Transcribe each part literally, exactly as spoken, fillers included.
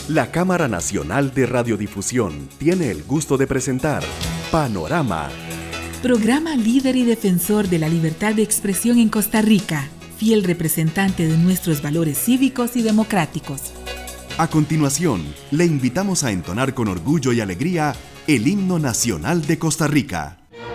La Cámara Nacional de Radiodifusión tiene el gusto de presentar Panorama. Programa líder y defensor de la libertad de expresión en Costa Rica, fiel representante de nuestros valores cívicos y democráticos. A continuación, le invitamos a entonar con orgullo y alegría el himno nacional de Costa Rica.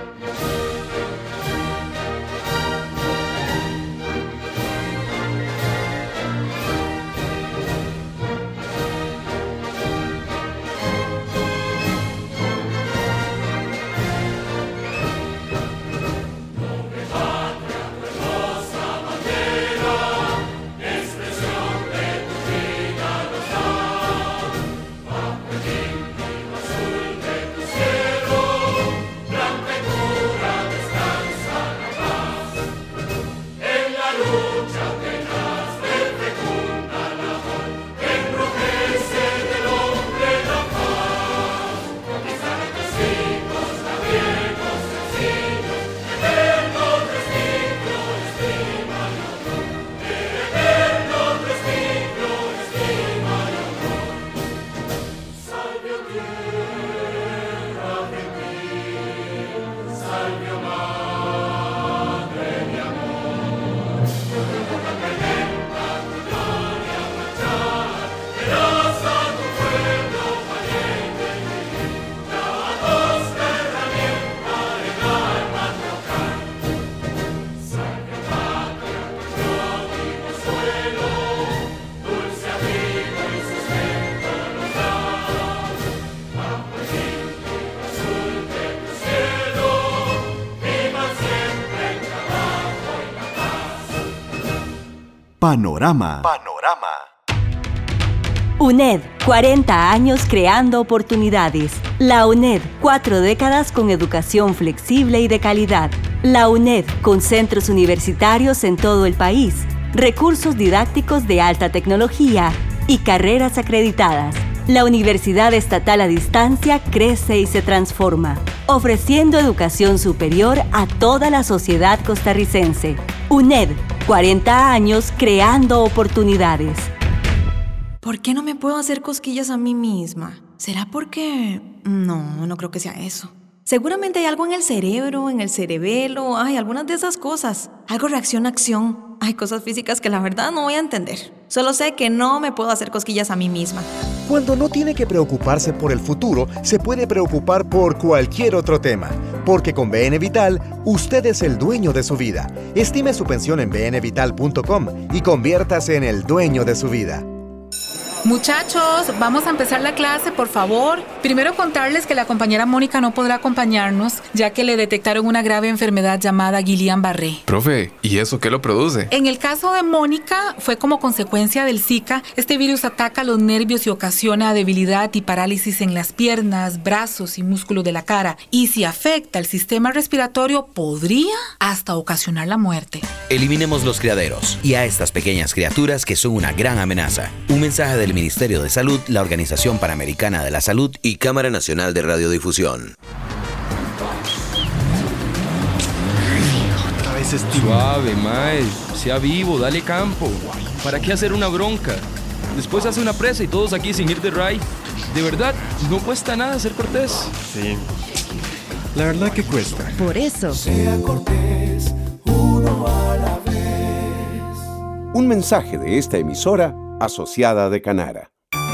Panorama. Panorama. UNED, cuarenta años creando oportunidades. La UNED, cuatro décadas con educación flexible y de calidad. La UNED, con centros universitarios en todo el país, recursos didácticos de alta tecnología y carreras acreditadas. La Universidad Estatal a Distancia crece y se transforma, ofreciendo educación superior a toda la sociedad costarricense. UNED, cuarenta años creando oportunidades. ¿Por qué no me puedo hacer cosquillas a mí misma? ¿Será porque...? No, no creo que sea eso. Seguramente hay algo en el cerebro, en el cerebelo, ay, algunas de esas cosas. Algo reacción-acción. Hay cosas físicas que la verdad no voy a entender. Solo sé que no me puedo hacer cosquillas a mí misma. Cuando no tiene que preocuparse por el futuro, se puede preocupar por cualquier otro tema. Porque con B N Vital, usted es el dueño de su vida. Estime su pensión en b n vital punto com y conviértase en el dueño de su vida. Muchachos, vamos a empezar la clase, por favor. Primero contarles que la compañera Mónica no podrá acompañarnos, ya que le detectaron una grave enfermedad llamada Guillain-Barré. Profe, ¿y eso qué lo produce? En el caso de Mónica, fue como consecuencia del Zika. Este virus ataca los nervios y ocasiona debilidad y parálisis en las piernas, brazos y músculos de la cara. Y si afecta el sistema respiratorio, podría hasta ocasionar la muerte. Eliminemos los criaderos y a estas pequeñas criaturas que son una gran amenaza. Un mensaje del Ministerio de Salud, la Organización Panamericana de la Salud y Cámara Nacional de Radiodifusión. Otra vez este... Suave, mae. Sea vivo, dale campo. ¿Para qué hacer una bronca? Después hace una presa y todos aquí sin ir de ray. De verdad, no cuesta nada ser cortés. Sí, la verdad que cuesta. Por eso. Sea cortés, uno a la vez. Un mensaje de esta emisora asociada de Canara.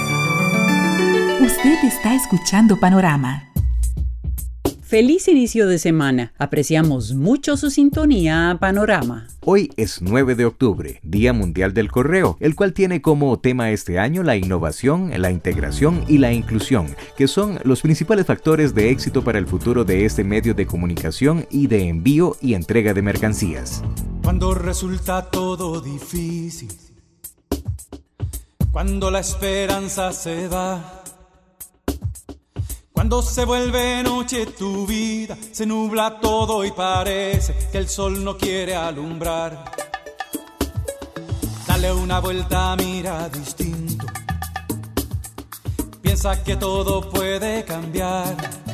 Usted está escuchando Panorama. Feliz inicio de semana. Apreciamos mucho su sintonía a Panorama. Hoy es nueve de octubre, Día Mundial del Correo, el cual tiene como tema este año la innovación, la integración y la inclusión, que son los principales factores de éxito para el futuro de este medio de comunicación y de envío y entrega de mercancías. Cuando resulta todo difícil, cuando la esperanza se va, cuando se vuelve noche tu vida, se nubla todo y parece que el sol no quiere alumbrar. Dale una vuelta, mira distinto, piensa que todo puede cambiar.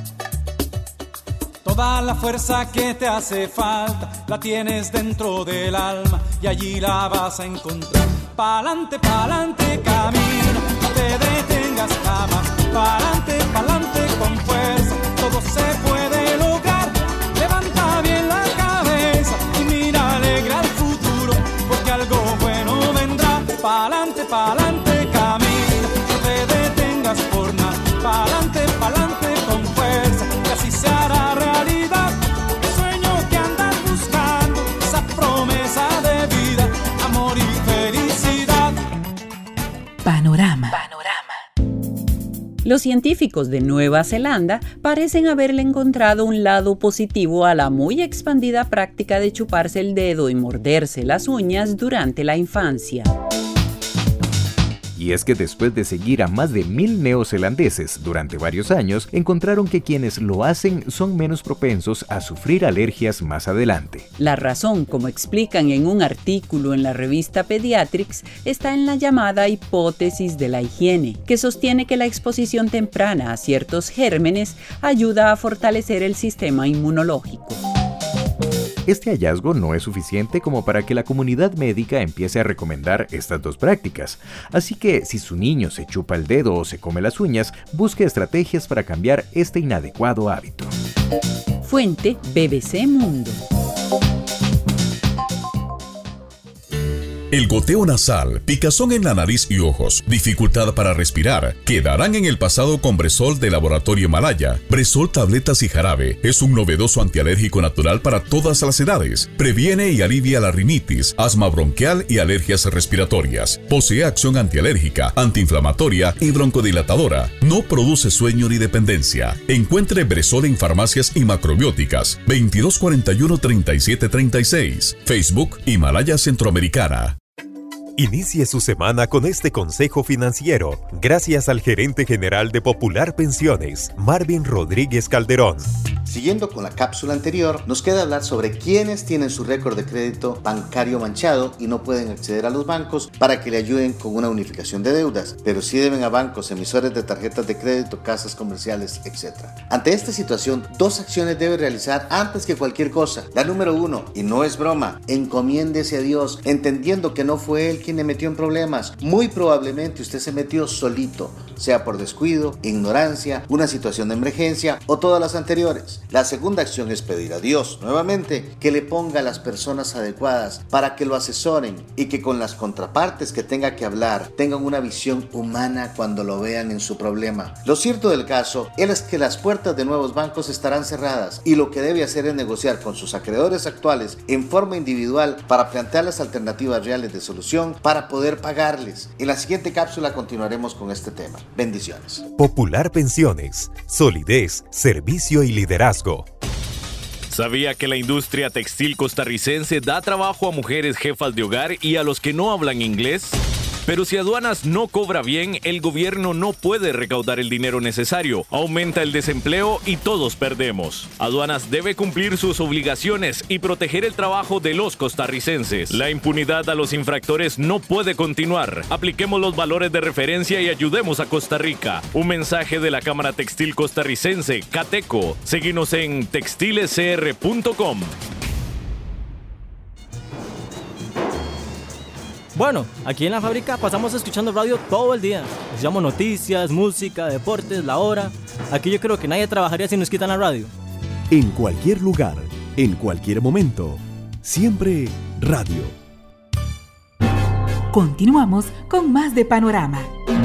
Toda la fuerza que te hace falta la tienes dentro del alma y allí la vas a encontrar. Pa'lante, pa'lante, camina, no te detengas. tengas jamás. Pa'lante, pa'lante con fuerza, todo se puede lograr. Levanta bien la cabeza y mira alegre al futuro, porque algo bueno vendrá. Pa'lante, pa'lante camina, no te detengas por nada. Pa'lante, pa'lante con fuerza, que así se hará realidad. El sueño que andas buscando, esa promesa de vida, amor y felicidad. Panorama. Los científicos de Nueva Zelanda parecen haberle encontrado un lado positivo a la muy expandida práctica de chuparse el dedo y morderse las uñas durante la infancia. Y es que después de seguir a más de mil neozelandeses durante varios años, encontraron que quienes lo hacen son menos propensos a sufrir alergias más adelante. La razón, como explican en un artículo en la revista Pediatrics, está en la llamada hipótesis de la higiene, que sostiene que la exposición temprana a ciertos gérmenes ayuda a fortalecer el sistema inmunológico. Este hallazgo no es suficiente como para que la comunidad médica empiece a recomendar estas dos prácticas, así que si su niño se chupa el dedo o se come las uñas, busque estrategias para cambiar este inadecuado hábito. Fuente B B C Mundo. El goteo nasal, picazón en la nariz y ojos, dificultad para respirar, quedarán en el pasado con Bresol de Laboratorio Himalaya. Bresol tabletas y jarabe es un novedoso antialérgico natural para todas las edades. Previene y alivia la rinitis, asma bronquial y alergias respiratorias. Posee acción antialérgica, antiinflamatoria y broncodilatadora. No produce sueño ni dependencia. Encuentre Bresol en farmacias y macrobióticas. veintidós cuarenta y uno, treinta y siete treinta y seis. Facebook Himalaya Centroamericana. Inicie su semana con este consejo financiero, gracias al gerente general de Popular Pensiones, Marvin Rodríguez Calderón. Siguiendo con la cápsula anterior, nos queda hablar sobre quienes tienen su récord de crédito bancario manchado y no pueden acceder a los bancos para que le ayuden con una unificación de deudas, pero sí deben a bancos, emisores de tarjetas de crédito, casas comerciales, etcétera. Ante esta situación, dos acciones debe realizar antes que cualquier cosa. La número uno, y no es broma, encomiéndese a Dios, entendiendo que no fue Él quien le metió en problemas. Muy probablemente usted se metió solito, sea por descuido, ignorancia, una situación de emergencia o todas las anteriores. La segunda acción es pedir a Dios, nuevamente, que le ponga a las personas adecuadas para que lo asesoren y que con las contrapartes que tenga que hablar tengan una visión humana cuando lo vean en su problema. Lo cierto del caso es que las puertas de nuevos bancos estarán cerradas y lo que debe hacer es negociar con sus acreedores actuales en forma individual para plantear las alternativas reales de solución para poder pagarles. En la siguiente cápsula continuaremos con este tema. Bendiciones. Popular Pensiones, solidez, servicio y liderazgo. ¿Sabía que la industria textil costarricense da trabajo a mujeres jefas de hogar y a los que no hablan inglés? Pero si aduanas no cobra bien, el gobierno no puede recaudar el dinero necesario, aumenta el desempleo y todos perdemos. Aduanas debe cumplir sus obligaciones y proteger el trabajo de los costarricenses. La impunidad a los infractores no puede continuar. Apliquemos los valores de referencia y ayudemos a Costa Rica. Un mensaje de la Cámara Textil Costarricense, Cateco. Síguenos en textiles c r punto com. Bueno, aquí en la fábrica pasamos escuchando radio todo el día. Escuchamos noticias, música, deportes, la hora. Aquí yo creo que nadie trabajaría si nos quitan la radio. En cualquier lugar, en cualquier momento, siempre radio. Continuamos con más de Panorama.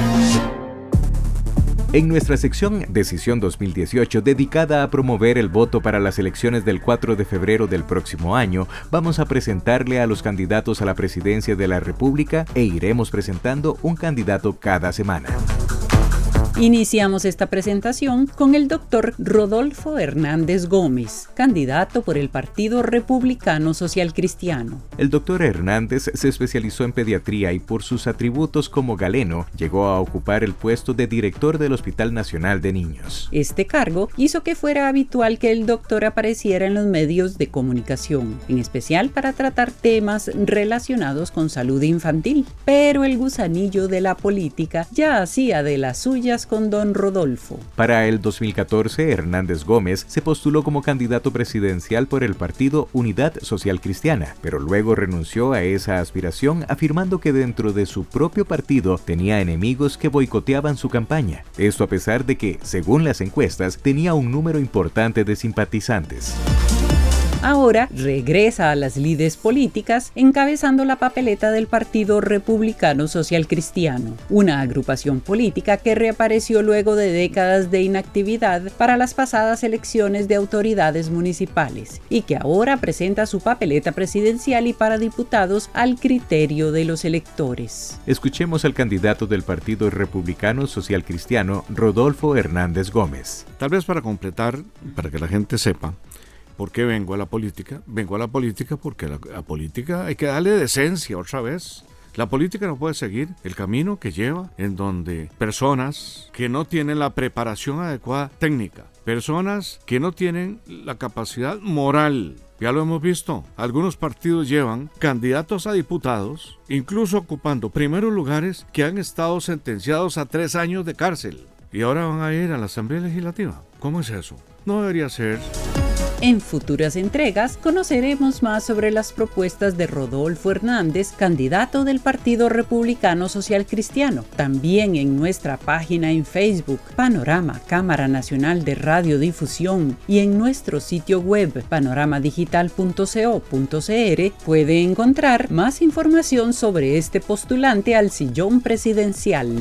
En nuestra sección Decisión dos mil dieciocho, dedicada a promover el voto para las elecciones del cuatro de febrero del próximo año, vamos a presentarle a los candidatos a la presidencia de la República e iremos presentando un candidato cada semana. Iniciamos esta presentación con el doctor Rodolfo Hernández Gómez, candidato por el Partido Republicano Social Cristiano. El doctor Hernández se especializó en pediatría y por sus atributos como galeno llegó a ocupar el puesto de director del Hospital Nacional de Niños. Este cargo hizo que fuera habitual que el doctor apareciera en los medios de comunicación, en especial para tratar temas relacionados con salud infantil. Pero el gusanillo de la política ya hacía de las suyas charlas con don Rodolfo. Para el dos mil catorce, Hernández Gómez se postuló como candidato presidencial por el partido Unidad Social Cristiana, pero luego renunció a esa aspiración afirmando que dentro de su propio partido tenía enemigos que boicoteaban su campaña. Esto a pesar de que, según las encuestas, tenía un número importante de simpatizantes. Ahora regresa a las lides políticas encabezando la papeleta del Partido Republicano Social Cristiano, una agrupación política que reapareció luego de décadas de inactividad para las pasadas elecciones de autoridades municipales y que ahora presenta su papeleta presidencial y para diputados al criterio de los electores. Escuchemos al candidato del Partido Republicano Social Cristiano, Rodolfo Hernández Gómez. Tal vez para completar, para que la gente sepa, ¿por qué vengo a la política? Vengo a la política porque la, la política hay que darle decencia otra vez. La política no puede seguir el camino que lleva en donde personas que no tienen la preparación adecuada técnica, personas que no tienen la capacidad moral, ya lo hemos visto, algunos partidos llevan candidatos a diputados, incluso ocupando primeros lugares que han estado sentenciados a tres años de cárcel y ahora van a ir a la Asamblea Legislativa. ¿Cómo es eso? No debería ser. En futuras entregas conoceremos más sobre las propuestas de Rodolfo Hernández, candidato del Partido Republicano Social Cristiano. También en nuestra página en Facebook, Panorama Cámara Nacional de Radiodifusión, y en nuestro sitio web panoramadigital punto co punto cr puede encontrar más información sobre este postulante al sillón presidencial.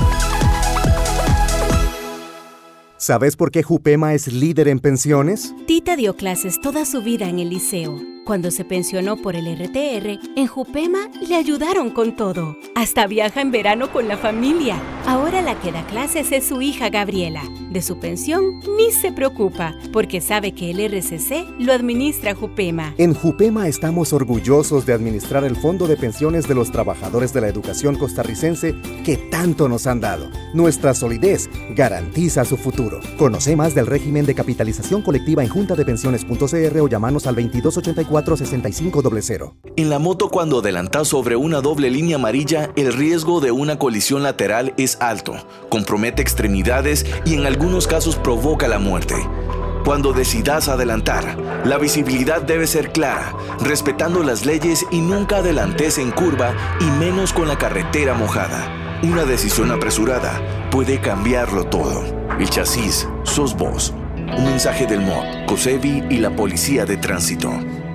¿Sabes por qué Jupema es líder en pensiones? Tita dio clases toda su vida en el liceo. Cuando se pensionó por el R T R, en Jupema le ayudaron con todo. Hasta viaja en verano con la familia. Ahora la que da clases es su hija Gabriela. De su pensión ni se preocupa, porque sabe que el R C C lo administra Jupema. En Jupema estamos orgullosos de administrar el Fondo de Pensiones de los Trabajadores de la Educación Costarricense que tanto nos han dado. Nuestra solidez garantiza su futuro. Conoce más del régimen de capitalización colectiva en junta de pensiones punto c r o llamanos al veintidós ochenta y cuatro sesenta y cinco cero cero. En la moto, cuando adelantas sobre una doble línea amarilla, el riesgo de una colisión lateral es alto, compromete extremidades y en algunos casos provoca la muerte. Cuando decidas adelantar, la visibilidad debe ser clara, respetando las leyes y nunca adelantes en curva y menos con la carretera mojada. Una decisión apresurada puede cambiarlo todo. El chasis sos vos. Un mensaje del M O B, COSEBI y la Policía de Tránsito.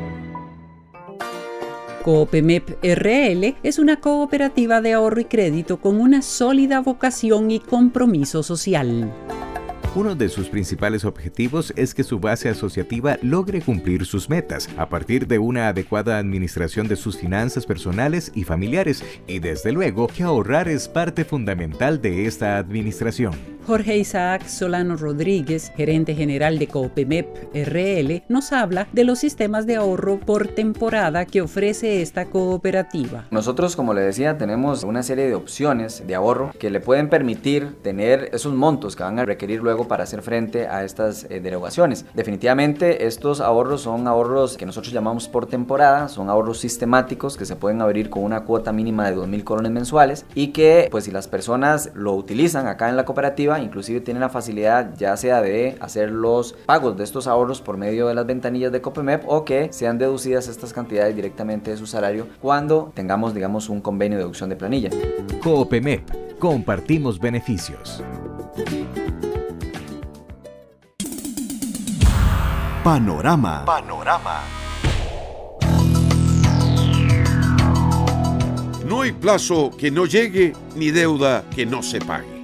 Coopemep R L es una cooperativa de ahorro y crédito con una sólida vocación y compromiso social. Uno de sus principales objetivos es que su base asociativa logre cumplir sus metas a partir de una adecuada administración de sus finanzas personales y familiares, y desde luego que ahorrar es parte fundamental de esta administración. Jorge Isaac Solano Rodríguez, gerente general de Coopemep R L, nos habla de los sistemas de ahorro por temporada que ofrece esta cooperativa. Nosotros, como le decía, tenemos una serie de opciones de ahorro que le pueden permitir tener esos montos que van a requerir luego para hacer frente a estas eh, derogaciones. Definitivamente estos ahorros son ahorros que nosotros llamamos por temporada, son ahorros sistemáticos que se pueden abrir con una cuota mínima de dos mil colones mensuales y que, pues, si las personas lo utilizan acá en la cooperativa, inclusive tienen la facilidad ya sea de hacer los pagos de estos ahorros por medio de las ventanillas de Coopemep o que sean deducidas estas cantidades directamente de su salario cuando tengamos, digamos, un convenio de deducción de planilla. Coopemep, compartimos beneficios. Panorama. Panorama. No hay plazo que no llegue ni deuda que no se pague.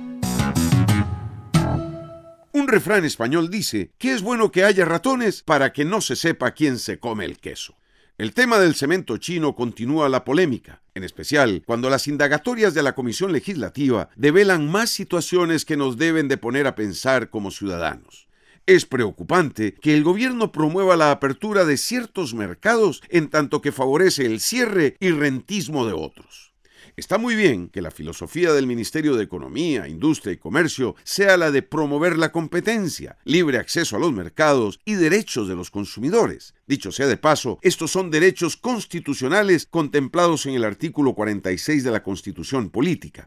Un refrán español dice que es bueno que haya ratones para que no se sepa quién se come el queso. El tema del cemento chino continúa la polémica, en especial cuando las indagatorias de la Comisión Legislativa develan más situaciones que nos deben de poner a pensar como ciudadanos. Es preocupante que el gobierno promueva la apertura de ciertos mercados en tanto que favorece el cierre y rentismo de otros. Está muy bien que la filosofía del Ministerio de Economía, Industria y Comercio sea la de promover la competencia, libre acceso a los mercados y derechos de los consumidores. Dicho sea de paso, estos son derechos constitucionales contemplados en el artículo cuarenta y seis de la Constitución Política.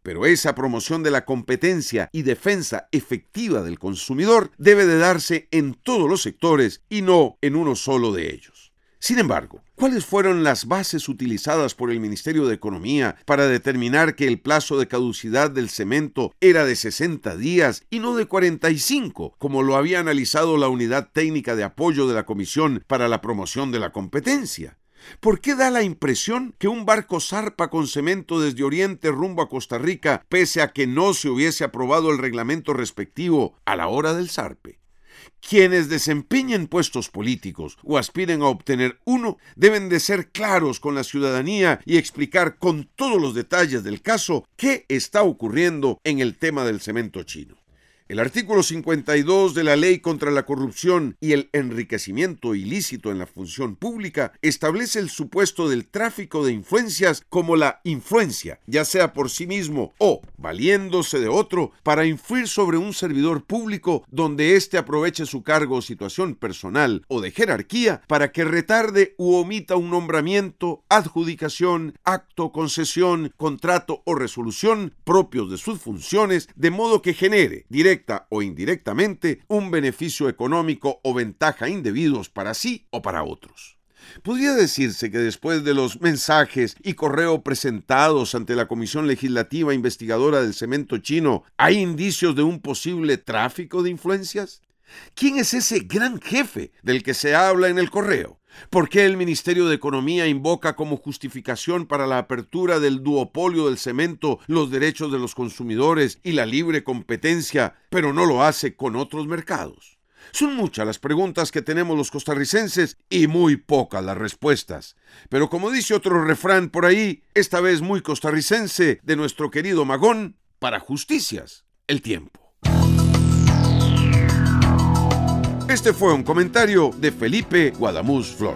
Pero esa promoción de la competencia y defensa efectiva del consumidor debe de darse en todos los sectores y no en uno solo de ellos. Sin embargo, ¿cuáles fueron las bases utilizadas por el Ministerio de Economía para determinar que el plazo de caducidad del cemento era de sesenta días y no de cuarenta y cinco, como lo había analizado la Unidad Técnica de Apoyo de la Comisión para la Promoción de la Competencia? ¿Por qué da la impresión que un barco zarpa con cemento desde Oriente rumbo a Costa Rica, pese a que no se hubiese aprobado el reglamento respectivo a la hora del zarpe? Quienes desempeñen puestos políticos o aspiren a obtener uno deben de ser claros con la ciudadanía y explicar con todos los detalles del caso qué está ocurriendo en el tema del cemento chino. El artículo cincuenta y dos de la Ley contra la Corrupción y el Enriquecimiento Ilícito en la Función Pública establece el supuesto del tráfico de influencias como la influencia, ya sea por sí mismo o valiéndose de otro, para influir sobre un servidor público donde éste aproveche su cargo o situación personal o de jerarquía para que retarde u omita un nombramiento, adjudicación, acto, concesión, contrato o resolución propios de sus funciones, de modo que genere directamente directa o indirectamente, un beneficio económico o ventaja indebidos para sí o para otros. Podría decirse que después de los mensajes y correo presentados ante la Comisión Legislativa Investigadora del Cemento Chino, ¿hay indicios de un posible tráfico de influencias? ¿Quién es ese gran jefe del que se habla en el correo? ¿Por qué el Ministerio de Economía invoca como justificación para la apertura del duopolio del cemento los derechos de los consumidores y la libre competencia, pero no lo hace con otros mercados? Son muchas las preguntas que tenemos los costarricenses y muy pocas las respuestas. Pero como dice otro refrán por ahí, esta vez muy costarricense, de nuestro querido Magón, para justicias, el tiempo. Este fue un comentario de Felipe Guadamuz Flores.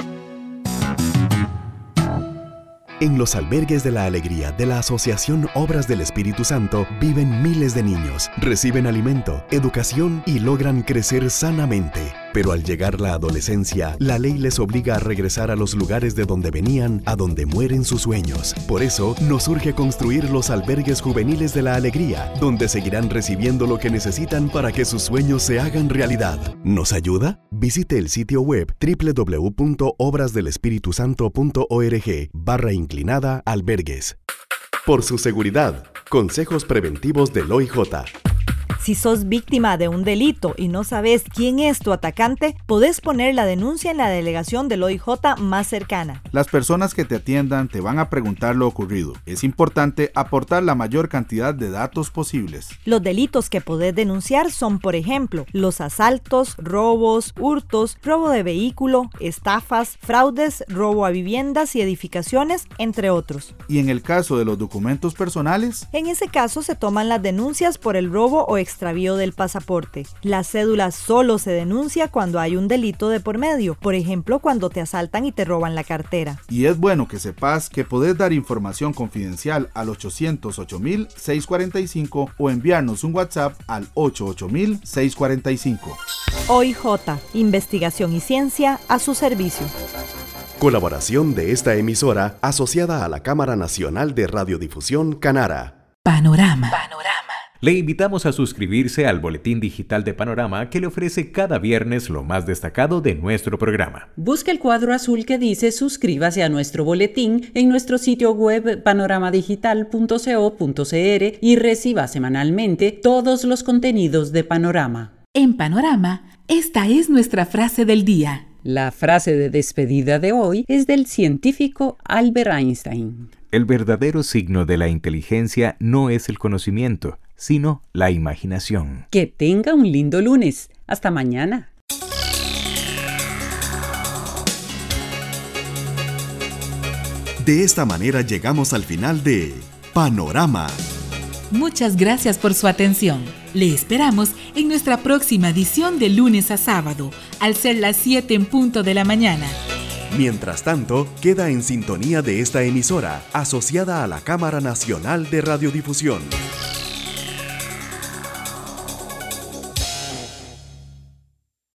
En los albergues de la alegría de la Asociación Obras del Espíritu Santo viven miles de niños, reciben alimento, educación y logran crecer sanamente. Pero al llegar la adolescencia, la ley les obliga a regresar a los lugares de donde venían, a donde mueren sus sueños. Por eso, nos urge construir los albergues juveniles de la alegría, donde seguirán recibiendo lo que necesitan para que sus sueños se hagan realidad. ¿Nos ayuda? Visite el sitio web doble u doble u doble u punto obras del espíritu santo punto org barra inclinada albergues. Por su seguridad, consejos preventivos del O I J. Si sos víctima de un delito y no sabes quién es tu atacante, podés poner la denuncia en la delegación del O I J más cercana. Las personas que te atiendan te van a preguntar lo ocurrido. Es importante aportar la mayor cantidad de datos posibles. Los delitos que podés denunciar son, por ejemplo, los asaltos, robos, hurtos, robo de vehículo, estafas, fraudes, robo a viviendas y edificaciones, entre otros. ¿Y en el caso de los documentos personales? En ese caso se toman las denuncias por el robo o extravío del pasaporte. La cédula solo se denuncia cuando hay un delito de por medio, por ejemplo cuando te asaltan y te roban la cartera. Y es bueno que sepas que podés dar información confidencial al ochocientos ocho mil seiscientos cuarenta y cinco o enviarnos un WhatsApp al ochenta y ocho mil seiscientos cuarenta y cinco. O I J, investigación y ciencia a su servicio. Colaboración de esta emisora asociada a la Cámara Nacional de Radiodifusión Canara. Panorama. Panorama. Le invitamos a suscribirse al boletín digital de Panorama que le ofrece cada viernes lo más destacado de nuestro programa. Busque el cuadro azul que dice suscríbase a nuestro boletín en nuestro sitio web panorama digital punto co punto cr y reciba semanalmente todos los contenidos de Panorama. En Panorama, esta es nuestra frase del día. La frase de despedida de hoy es del científico Albert Einstein. El verdadero signo de la inteligencia no es el conocimiento, sino la imaginación. Que tenga un lindo lunes. Hasta mañana. De esta manera llegamos al final de Panorama. Muchas gracias por su atención. Le esperamos en nuestra próxima edición de lunes a sábado, al ser las siete en punto de la mañana. Mientras tanto, queda en sintonía de esta emisora, asociada a la Cámara Nacional de Radiodifusión.